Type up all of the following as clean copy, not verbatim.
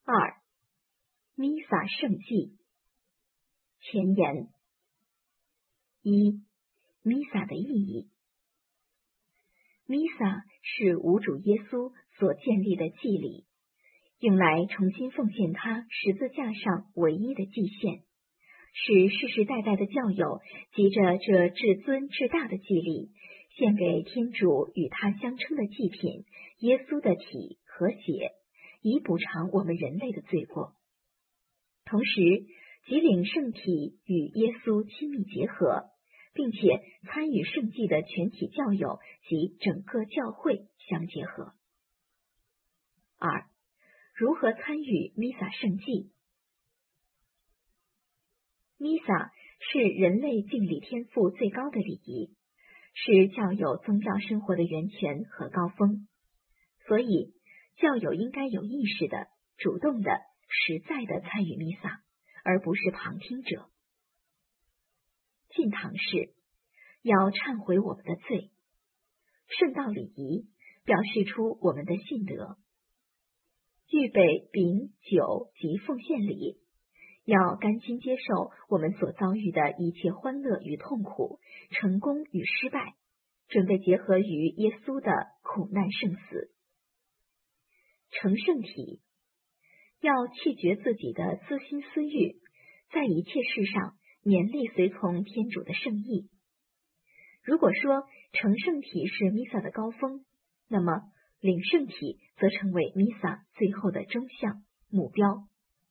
2. 弥撒圣祭。前言。1. 弥撒的意义。弥撒是无主耶稣所建立的祭礼，用来重新奉献他十字架上唯一的祭献，使世世代代的教友藉着这至尊至大的祭礼，献给天主与他相称的祭品耶稣的体和血，以补偿我们人类的罪过。同时，即领圣体与耶稣亲密结合，并且参与圣祭的全体教友及整个教会相结合。2. 如何参与弥撒圣祭？弥撒是人类敬礼天父最高的礼仪，是教友宗教生活的源泉和高峰，所以教友应该有意识的、主动的、实在的参与弥撒，而不是旁听者。进堂式要忏悔我们的罪，圣道礼仪表示出我们的信德，预备饼酒及奉献礼，要甘心接受我们所遭遇的一切欢乐与痛苦，成功与失败，准备结合于耶稣的苦难圣死。成圣体要弃绝自己的私心私欲，在一切事上勉力随从天主的圣意。如果说成圣体是弥撒的高峰，那么领圣体则成为弥撒最后的终向目标。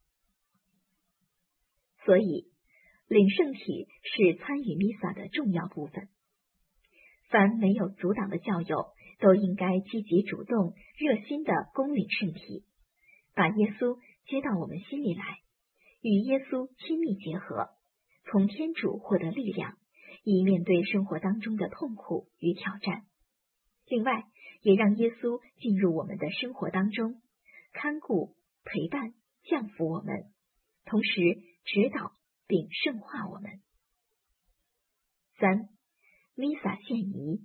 所以，领圣体是参与弥撒的重要部分。凡没有阻挡的教友都应该积极主动、热心的恭领圣体，把耶稣接到我们心里来，与耶稣亲密结合，从天主获得力量，以面对生活当中的痛苦与挑战。另外，也让耶稣进入我们的生活当中，看顾、陪伴、降服我们，同时指导并圣化我们。3. 弥撒献仪。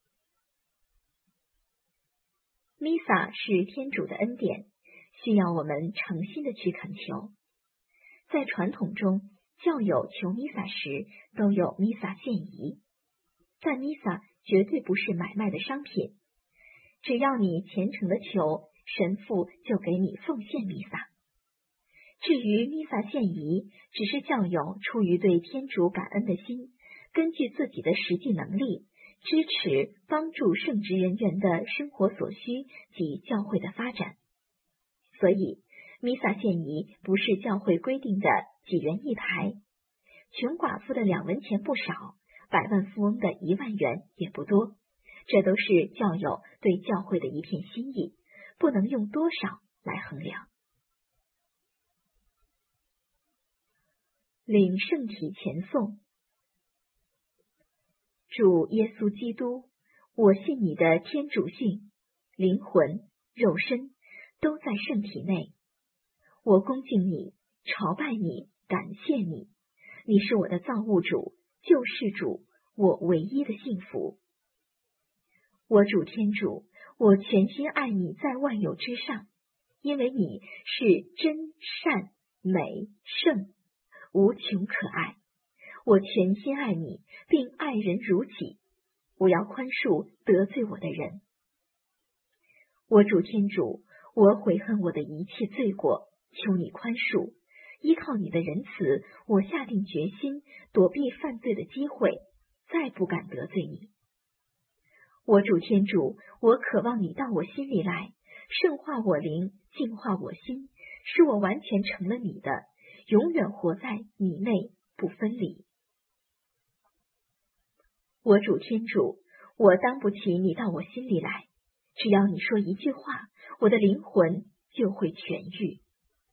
弥撒是天主的恩典，需要我们诚心的去恳求。在传统中，教友求弥撒时都有弥撒献仪，但弥撒绝对不是买卖的商品，只要你虔诚的求，神父就给你奉献弥撒。至于弥撒献仪，只是教友出于对天主感恩的心，根据自己的实际能力，支持帮助圣职人员的生活所需及教会的发展。所以，弥撒献仪不是教会规定的几元一台，穷寡妇的2文钱不少，百万富翁的1万元也不多，这都是教友对教会的一片心意，不能用多少来衡量。领圣体前颂。主耶稣基督，我信你的天主性、灵魂、肉身都在圣体内，我恭敬你，朝拜你，感谢你，你是我的造物主、救世主，我唯一的幸福。我主天主，我全心爱你在万有之上，因为你是真善美圣，无穷可爱。我全心爱你，并爱人如己，我要宽恕得罪我的人。我主天主，我悔恨我的一切罪过，求你宽恕。依靠你的仁慈，我下定决心躲避犯罪的机会，再不敢得罪你。我主天主，我渴望你到我心里来，圣化我灵，净化我心，使我完全成了你的，永远活在你内，不分离。我主天主，我当不起你到我心里来，只要你说一句话，我的灵魂就会痊愈。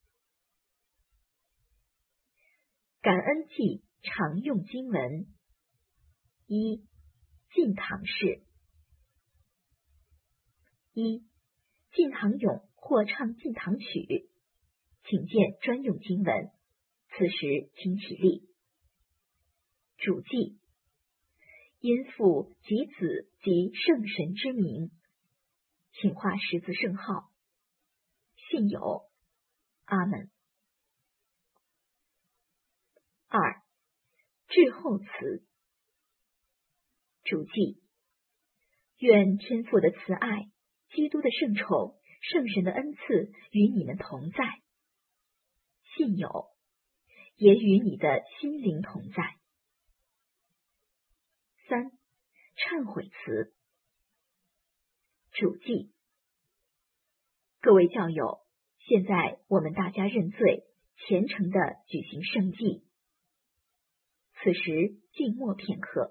感恩祭常用经文。1. 进堂式。1. 进堂咏或唱进堂曲，请见专用经文。此时请起立。主祭。因父及子及圣神之名，请画十字圣号。信有阿们。2. 至后词。主记：愿天父的慈爱、基督的圣宠、圣神的恩赐与你们同在。信有，也与你的心灵同在。3. 忏悔词。主记：各位教友，现在我们大家认罪，虔诚地举行圣祭。此时静默片刻。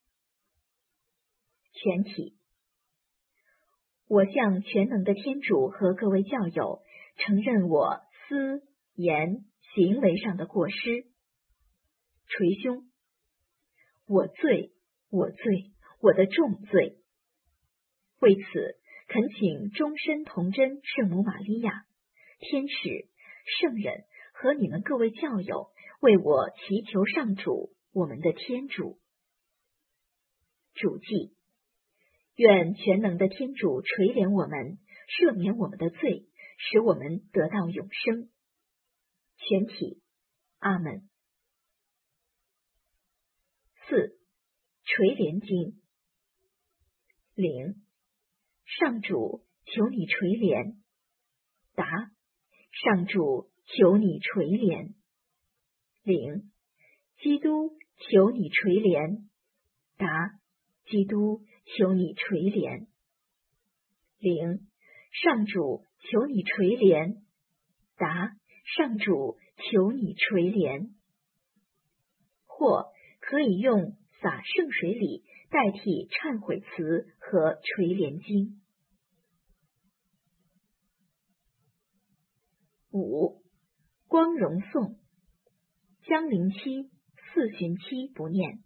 全体：我向全能的天主和各位教友承认我思、言、行为上的过失。捶胸：我罪，我罪，我的重罪。为此，恳请终身童真圣母玛利亚、天使、圣人和你们各位教友为我祈求上主，我们的天主。主记：愿全能的天主垂怜我们，赦免我们的罪，使我们得到永生。全体：阿们。4. 垂怜经。领：上主，求你垂怜。答：上主，求你垂怜。领：基督，求你垂怜。答：基督，求你垂怜。领：上主，求你垂怜。答：上主，求你垂怜。或可以用洒圣水礼代替忏悔词和垂怜经。5. 光荣颂。将临期4旬期不念。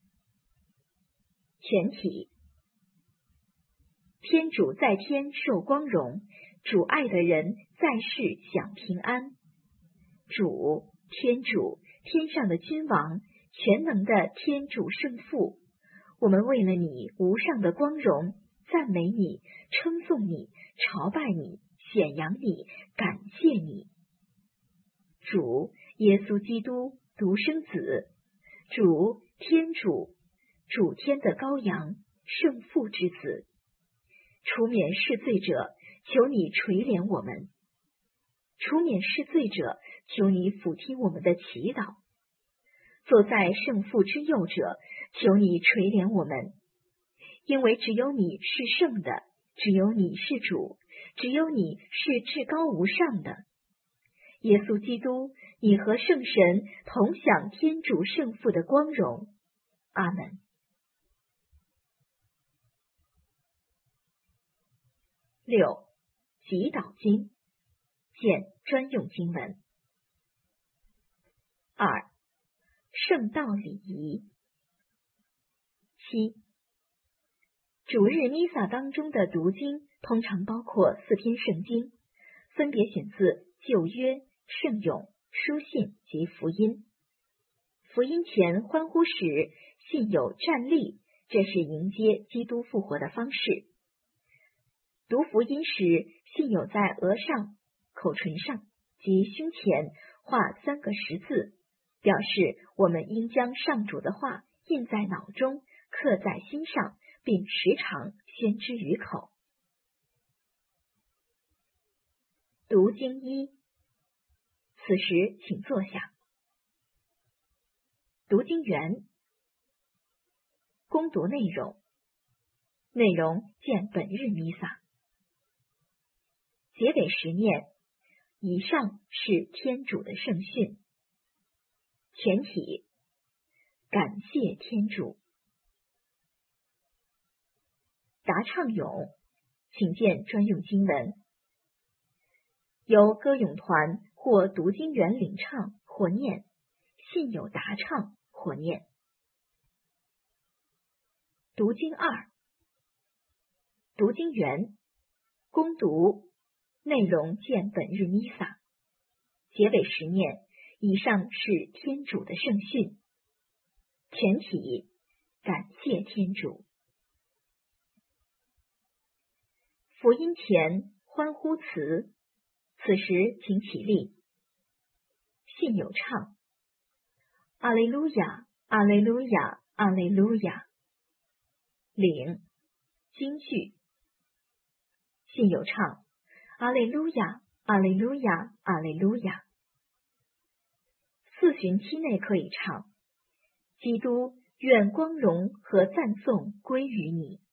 全体：天主在天受光荣，主爱的人在世享平安。主，天主，天上的君王，全能的天主圣父，我们为了你无上的光荣，赞美你，称颂你，朝拜你，显扬你，感谢你。主耶稣基督，独生子，主天主，主天的羔羊，圣父之子，除免世罪者，求你垂怜我们；除免世罪者，求你俯听我们的祈祷。坐在圣父之右者，求你垂怜我们，因为只有你是圣的，只有你是主，只有你是至高无上的。耶稣基督，你和圣神同享天主圣父的光荣。阿们。6. 祈祷经。见专用经文。2. 圣道礼仪。7. 主日弥撒当中的读经通常包括4篇圣经，分别选自旧约、圣咏、书信及福音。福音前欢呼时，信友站立，这是迎接基督复活的方式。读福音时，信友在额上、口唇上及胸前画3个十字，表示我们应将上主的话印在脑中，刻在心上，并时常宣之于口。读经1。此时请坐下。读经原。恭读内容。内容见本日弥撒。结尾时念：以上是天主的圣训。全体：感谢天主。答唱咏，请见专用经文。由歌咏团或读经员领唱或念，信友答唱或念。读经2。读经原。恭读。内容见本日弥撒。结尾时念：以上是天主的圣训。全体：感谢天主。福音前欢呼词。 此时请起立。信友唱：阿肋路亚，阿肋路亚，阿肋路亚。领京剧。信友唱：阿肋路亚，阿肋路亚，阿肋路亚。4旬期内可以唱：基督，愿光荣和赞颂归于你。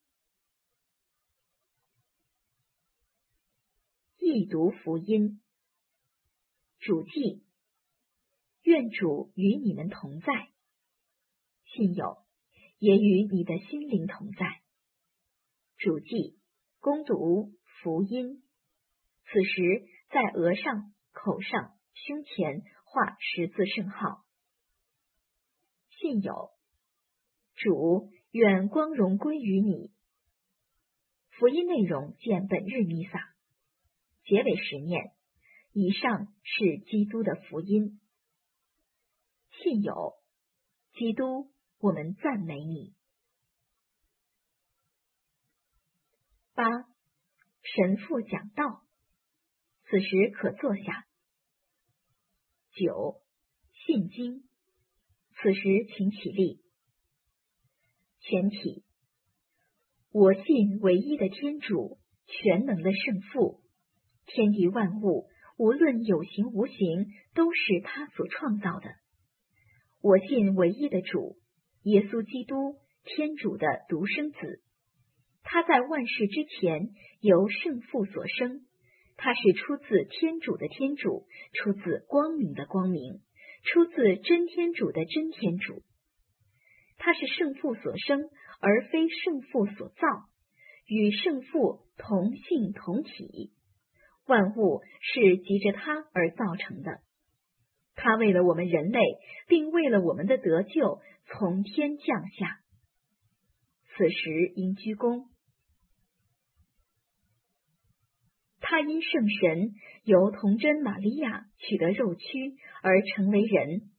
译读福音。主记：愿主与你们同在。信友：也与你的心灵同在。主记：恭读福音。此时在额上、口上、胸前画十字圣号。信友：主，愿光荣归于你。福音内容见本日弥撒。结尾时念：以上是基督的福音。信友：基督，我们赞美你。8. 神父讲道。此时可坐下。9. 信经。此时请起立。全体：我信唯一的天主，全能的圣父，天地万物，无论有形无形，都是他所创造的。我信唯一的主，耶稣基督，天主的独生子。他在万事之前由圣父所生，他是出自天主的天主，出自光明的光明，出自真天主的真天主。他是圣父所生，而非圣父所造，与圣父同性同体。万物是藉着他而造成的。他为了我们人类，并为了我们的得救，从天降下。此时应鞠躬。他因圣神由童贞玛利亚取得肉躯而成为人。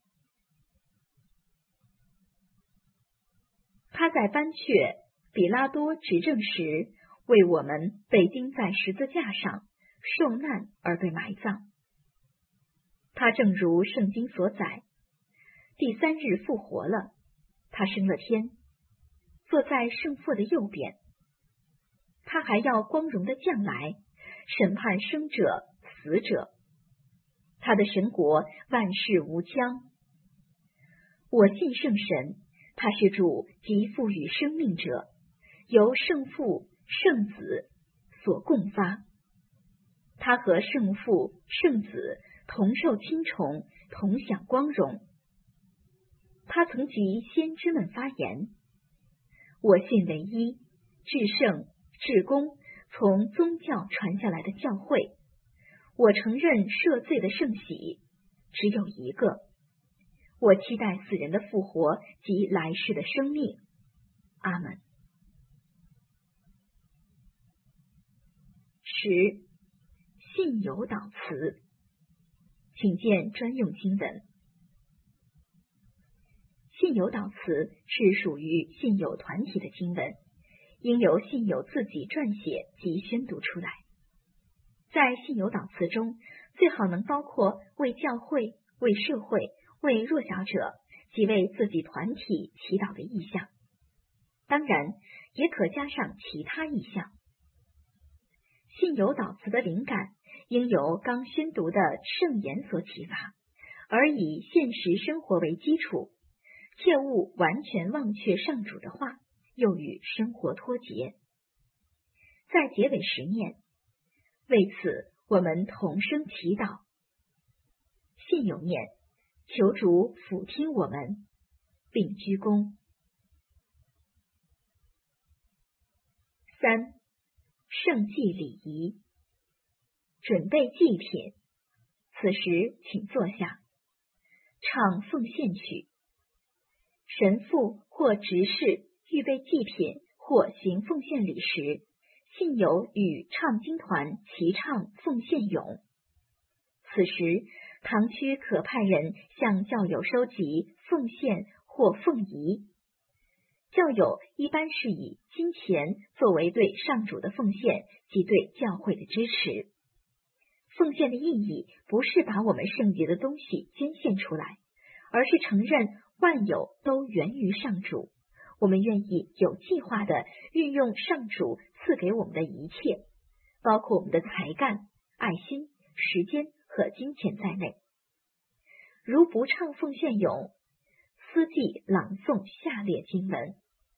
他在班阙比拉多执政时，为我们被钉在十字架上，受难而被埋葬。他正如圣经所载，第3日复活了，他升了天，坐在圣父的右边。他还要光荣的降来，审判生者死者。他的神国万事无疆。我信圣神，他是主及赋予生命者，由圣父、圣子所共发。他和圣父、圣子同受亲崇，同享光荣。他曾及先知们发言：我信唯一、至圣、至公，从宗教传下来的教会。我承认赦罪的圣喜，只有一个。我期待死人的复活及来世的生命。阿们。10. 信友祷词，请见专用经文。信友祷词是属于信友团体的经文，应由信友自己撰写及宣读出来。在信友祷词中，最好能包括为教会、为社会、为弱小者及为自己团体祈祷的意向，当然也可加上其他意向。信友祷词的灵感应由刚宣读的圣言所启发，而以现实生活为基础，切勿完全忘却上主的话，又与生活脱节。在结尾时念：为此我们同声祈祷。信友念：求主俯听我们，并鞠躬。3. 圣祭礼仪，准备祭品。此时请坐下，唱奉献曲。神父或执事预备祭品或行奉献礼时，信友与唱经团齐唱奉献咏。此时堂区可派人向教友收集奉献或奉仪。教友一般是以金钱作为对上主的奉献及对教会的支持。 奉献的意义不是把我们圣洁的东西捐献出来，而是承认万有都源于上主。我们愿意有计划地运用上主赐给我们的一切，包括我们的才干、爱心、时间和金钱在内。如不唱奉献咏，思记朗诵下列经文。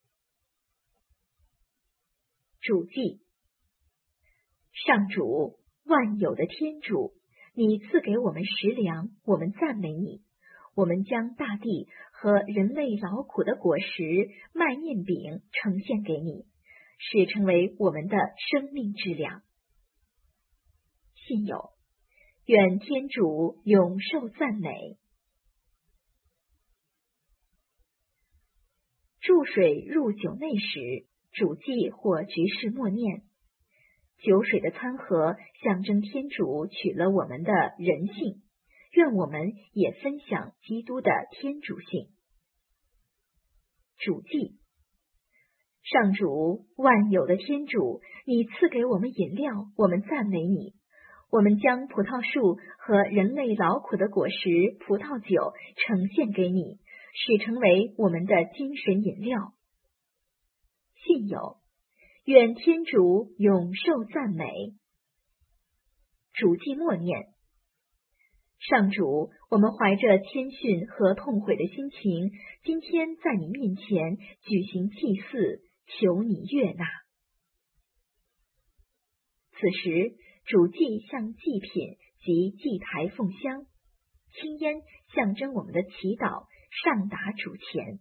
主记：上主，万有的天主，你赐给我们食粮，我们赞美你。我们将大地和人类劳苦的果实麦面饼呈现给你，使成为我们的生命之粮。信有，愿天主永受赞美。注水入酒内时，主祭或执事默念。酒水的参合象征天主取了我们的人性，愿我们也分享基督的天主性。主祭：上主，万有的天主，你赐给我们饮料，我们赞美你。我们将葡萄树和人类劳苦的果实葡萄酒呈现给你，使成为我们的精神饮料。信有，愿天主永受赞美。主祭默念：上主，我们怀着谦逊和痛悔的心情，今天在你面前举行祭祀，求你悦纳。此时，主祭向祭品及祭台奉香，青烟象征我们的祈祷上达主前。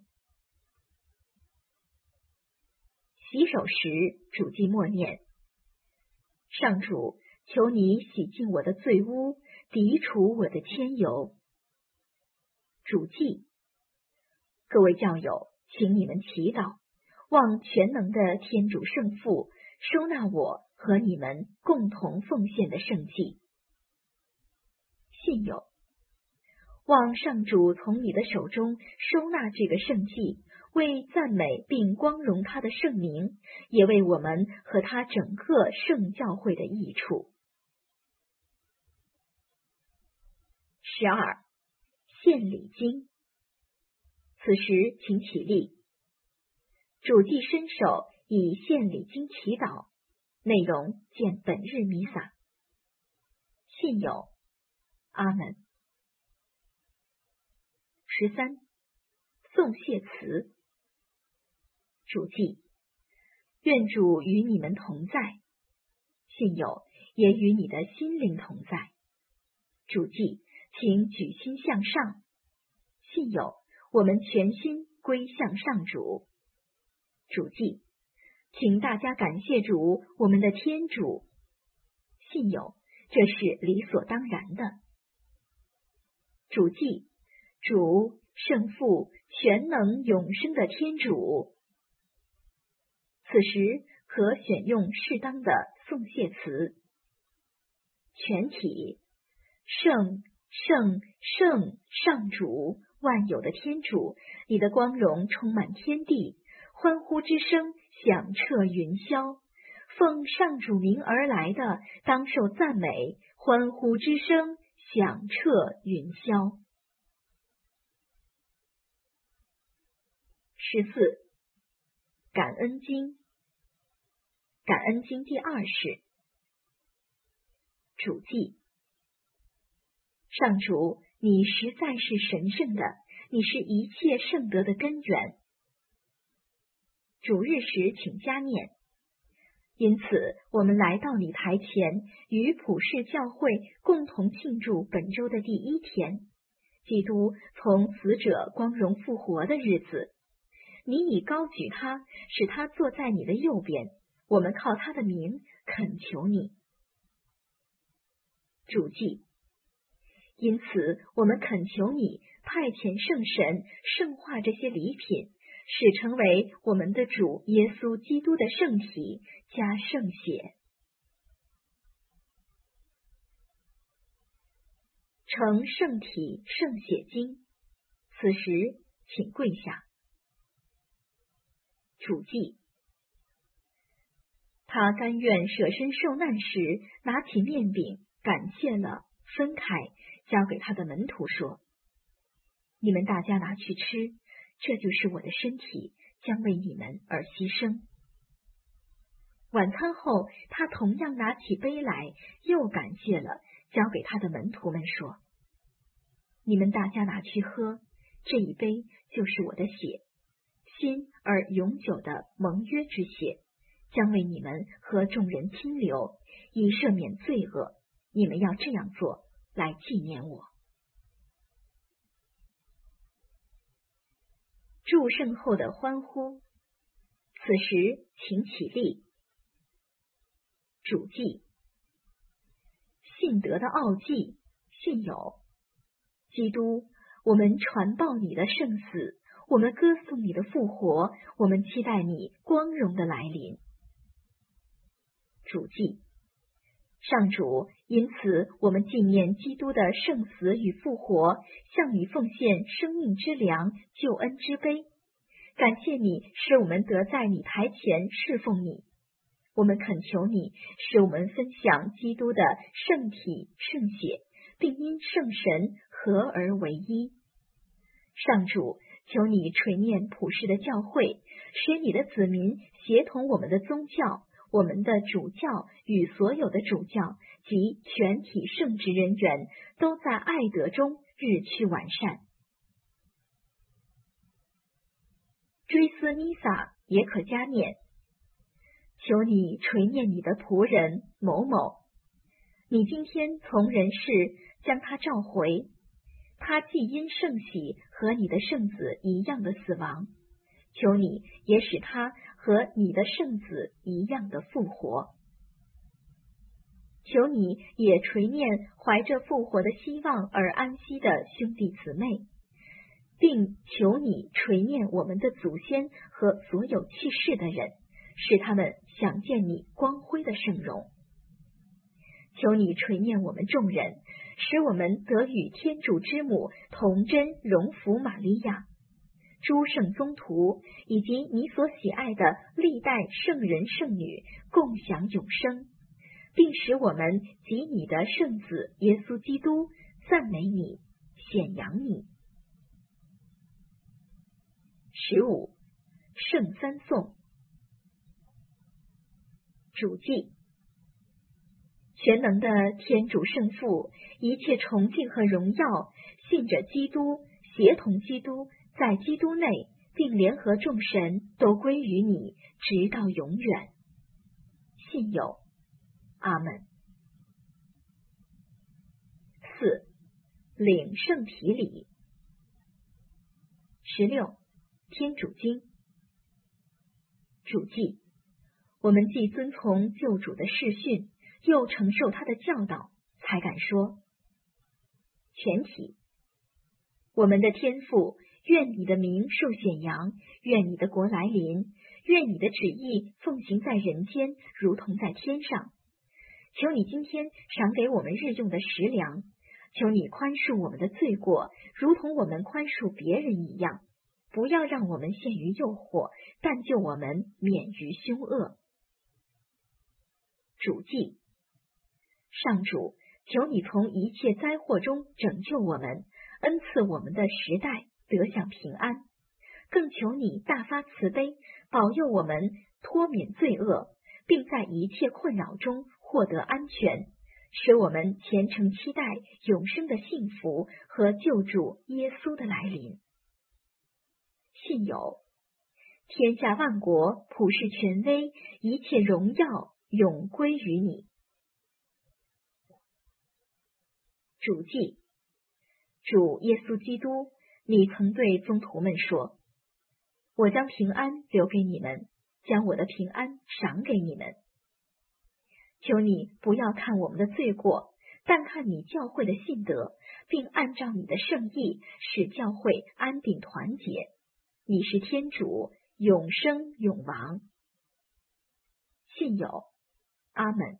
洗手时，主祭默念：上主，求你洗净我的罪污，涤除我的愆尤。主祭：各位教友，请你们祈祷，望全能的天主圣父收纳我和你们共同奉献的圣祭。信有，望上主从你的手中收纳这个圣祭，为赞美并光荣他的圣名，也为我们和他整个圣教会的益处。12. 献礼经。此时请起立。主祭伸手以献礼经祈祷，内容见本日弥撒。信有，阿门。13. 颂谢词。主祭：愿主与你们同在。信有，也与你的心灵同在。主祭：请举心向上。信有，我们全心归向上主。主祭：请大家感谢主，我们的天主。信有，这是理所当然的。主祭：主，圣父，全能永生的天主。此时可选用适当的颂谢词。全体：圣圣圣上主，万有的天主，你的光荣充满天地，欢呼之声响彻云霄。奉上主名而来的，当受赞美，欢呼之声响彻云霄。14. 感恩经。感恩经第2式。主祭：上主，你实在是神圣的，你是一切圣德的根源。主日时请加念。因此，我们来到你台前，与普世教会共同庆祝本周的第1天，基督从死者光荣复活的日子。你已高举他，使他坐在你的右边，我们靠他的名恳求你。主祭：因此，我们恳求你派遣圣神圣化这些礼品，使成为我们的主耶稣基督的圣体加圣血。承圣体圣血经。此时请跪下。主祭：他甘愿舍身受难时，拿起面饼， 感谢了，分开，交给他的门徒说：你们大家拿去吃，这就是我的身体，将为你们而牺牲。晚餐后，他同样拿起杯来，又感谢了，交给他的门徒们说：你们大家拿去喝，这一杯就是我的血，新而永久的盟约之血，将为你们和众人拼流，以赦免罪恶。你们要这样做，来纪念我。祝圣后的欢呼。此时请起立。主记。信德的奥迹。信有：基督，我们传报你的圣死，我们歌颂你的复活，我们期待你光荣的来临。主记。上主，因此我们纪念基督的圣死与复活，向你奉献生命之粮、救恩之杯。感谢你使我们得在你台前侍奉你。我们恳求你使我们分享基督的圣体圣血，并因圣神合而为一。上主，求你垂念普世的教会，使你的子民协同我们的宗教、我们的主教与所有的主教及全体圣职人员都在爱德中日趋完善。追思弥撒也可加念：求你垂念你的仆人某某，你今天从人世将他召回，他既因圣喜和你的圣子一样的死亡，求你也使他和你的圣子一样的复活。求你也垂念怀着复活的希望而安息的兄弟姊妹，并求你垂念我们的祖先和所有去世的人，使他们想见你光辉的圣容。求你垂念我们众人，使我们得与天主之母童真荣福玛利亚、诸圣宗徒以及你所喜爱的历代圣人圣女共享永生，并使我们及你的圣子耶稣基督赞美你、显扬你。15. 圣三颂。主记。全能的天主圣父，一切崇敬和荣耀信着基督，协同基督，在基督内，并联合众神，都归于你，直到永远。信有。阿们。4. 领圣体礼。16. 天主经。主记。我们既遵从救主的视训，又承受他的教导，才敢说。全体。我们的天父，愿你的名受显扬，愿你的国来临，愿你的旨意奉行在人间，如同在天上。求你今天赏给我们日用的食粮，求你宽恕我们的罪过，如同我们宽恕别人一样。不要让我们陷于诱惑，但救我们免于凶恶。主记。上主，求你从一切灾祸中拯救我们，恩赐我们的时代得享平安，更求你大发慈悲，保佑我们脱免罪恶，并在一切困扰中获得安全，使我们虔诚期待永生的幸福和救主耶稣的来临。信有。天下万国普世权威，一切荣耀永归于你。主记。主耶稣基督，你曾对宗徒们说：我将平安留给你们，将我的平安赏给你们。求你不要看我们的罪过，但看你教会的信德，并按照你的圣意使教会安定团结。你是天主，永生永王。信有。阿们。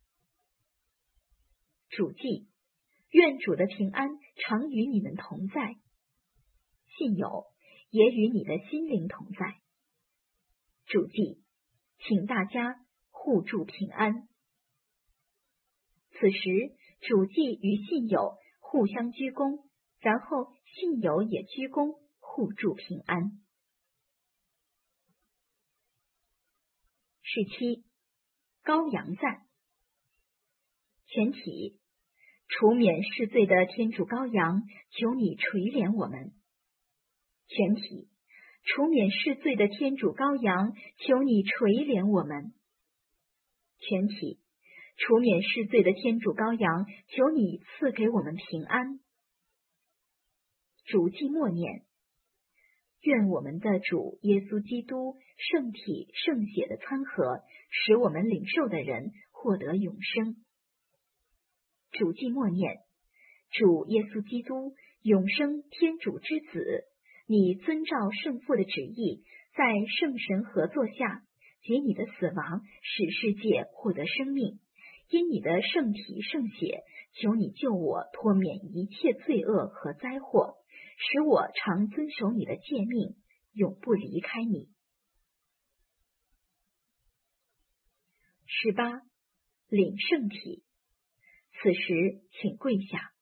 主记。愿主的平安常与你们同在。信有，也与你的心灵同在。主记。请大家互助平安。此时主祭与信友互相鞠躬，然后信友也鞠躬，互助平安。17. 羔羊赞。全体，除免世罪的天主羔羊，求你垂怜我们。全体，除免世罪的天主羔羊，求你垂怜我们。全体，除免世罪的天主羔羊，求你赐给我们平安。主祭默念。愿我们的主耶稣基督圣体圣血的参合，使我们领受的人获得永生。主祭默念。主耶稣基督永生天主之子，你遵照圣父的旨意，在圣神合作下，藉你的死亡使世界获得生命。因你的圣体圣血，求你救我脱免一切罪恶和灾祸，使我常遵守你的诫命，永不离开你。18. 领圣体。此时请跪下。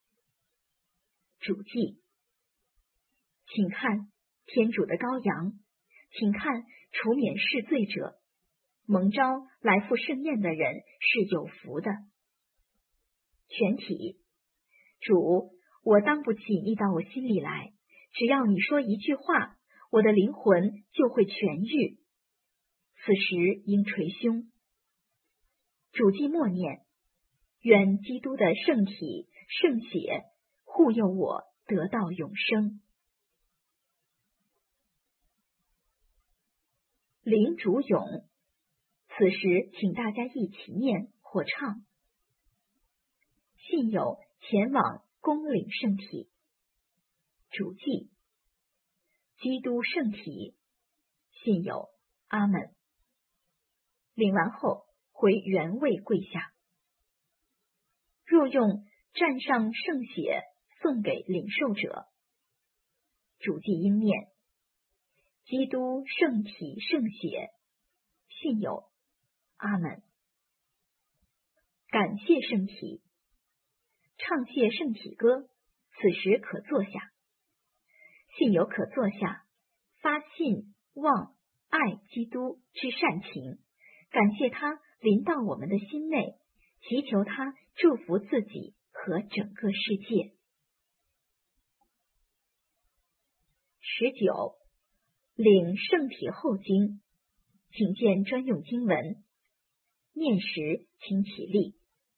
主祭。请看天主的羔羊，请看除免世罪者，蒙召来赴盛宴的人是有福的。全体。主，我当不起你到我心里来，只要你说一句话，我的灵魂就会痊愈。此时应捶胸。主祭默念。愿基督的圣体圣血护佑我得到永生。领主咏。此时请大家一起念或唱。信友前往恭领圣体。主祭。基督圣体。信友阿们。领完后回原位跪下。若用蘸上圣血送给领受者，主祭应念。基督圣体圣血。信友阿们。感谢圣体。唱谢圣体歌，此时可坐下。信友可坐下，发信望爱基督之善情，感谢他临到我们的心内，祈求他祝福自己和整个世界。19. 领圣体后经。请见专用经文。念时请起立。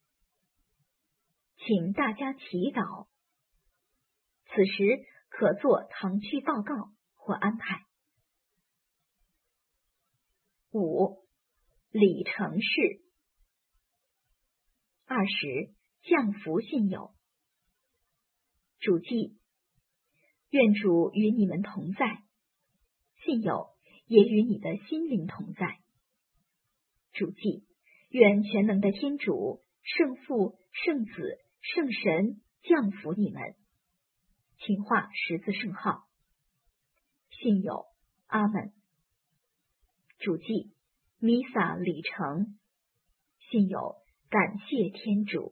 请大家祈祷。此时可做堂区报告或安排。5. 礼成事。20. 降福信友。主祭。愿主与你们同在，信友也与你的心灵同在。主祭。愿全能的天主、圣父、圣子、圣神降福你们。请画十字圣号。信友阿们。主祭。弥撒礼成。信友感谢天主。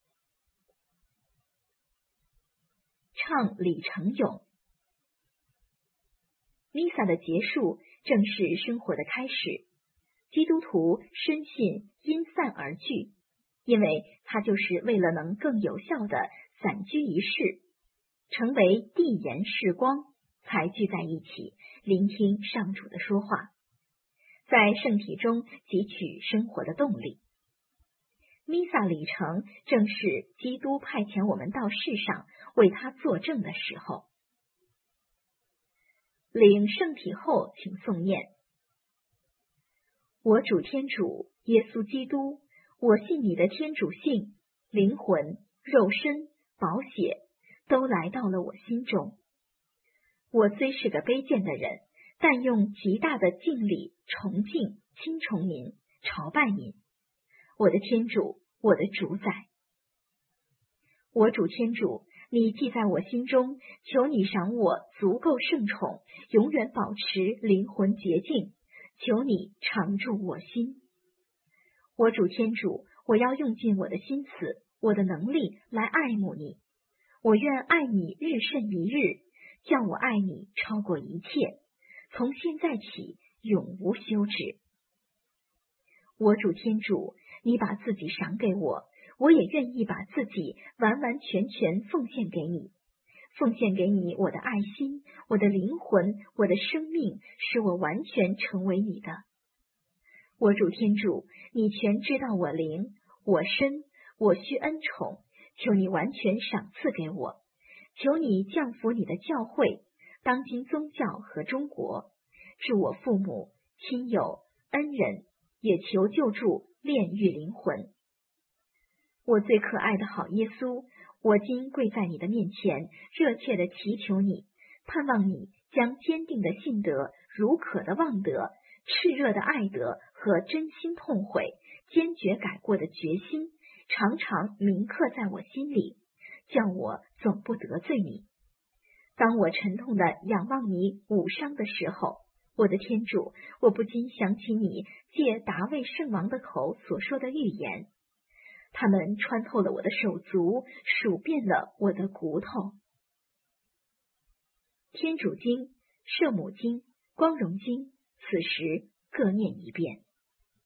唱礼成咏。弥撒的结束正是生活的开始。基督徒深信因散而聚，因为它就是为了能更有效地散居一室，成为地言事光，才聚在一起聆听上主的说话，在圣体中汲取生活的动力。弥撒礼成正是基督派遣我们到世上为他作证的时候。领圣体后请诵念。我主天主耶稣基督，我信你的天主性、灵魂、肉身、宝血都来到了我心中。我虽是个卑贱的人，但用极大的敬礼、崇敬、亲崇您，朝拜您，我的天主，我的主宰。我主天主，你既在我心中，求你赏我足够圣宠，永远保持灵魂洁净，求你常驻我心。我主天主，我要用尽我的心思、 我的能力来爱慕你。我愿爱你日甚一日，叫我爱你超过一切，从现在起永无休止。我主天主，你把自己赏给我，我也愿意把自己完完全全奉献给你，奉献给你我的爱心，我的灵魂，我的生命，使我完全成为你的。我主天主，你全知道我灵，我身，我需恩宠，求你完全赏赐给我，求你降福你的教会、当今宗教和中国，助我父母、亲友、恩人，也求救助炼狱灵魂。我最可爱的好耶稣，我今跪在你的面前，热切地祈求你，盼望你将坚定的信德、如渴的望德、炽热的爱德和真心痛悔、坚决改过的决心，常常铭刻在我心里，叫我总不得罪你。当我沉痛地仰望你武伤的时候，我的天主，我不禁想起你借达味圣王的口所说的预言，他们穿透了我的手足，数遍了我的骨头。天主经、圣母经、光荣经，此时各念一遍。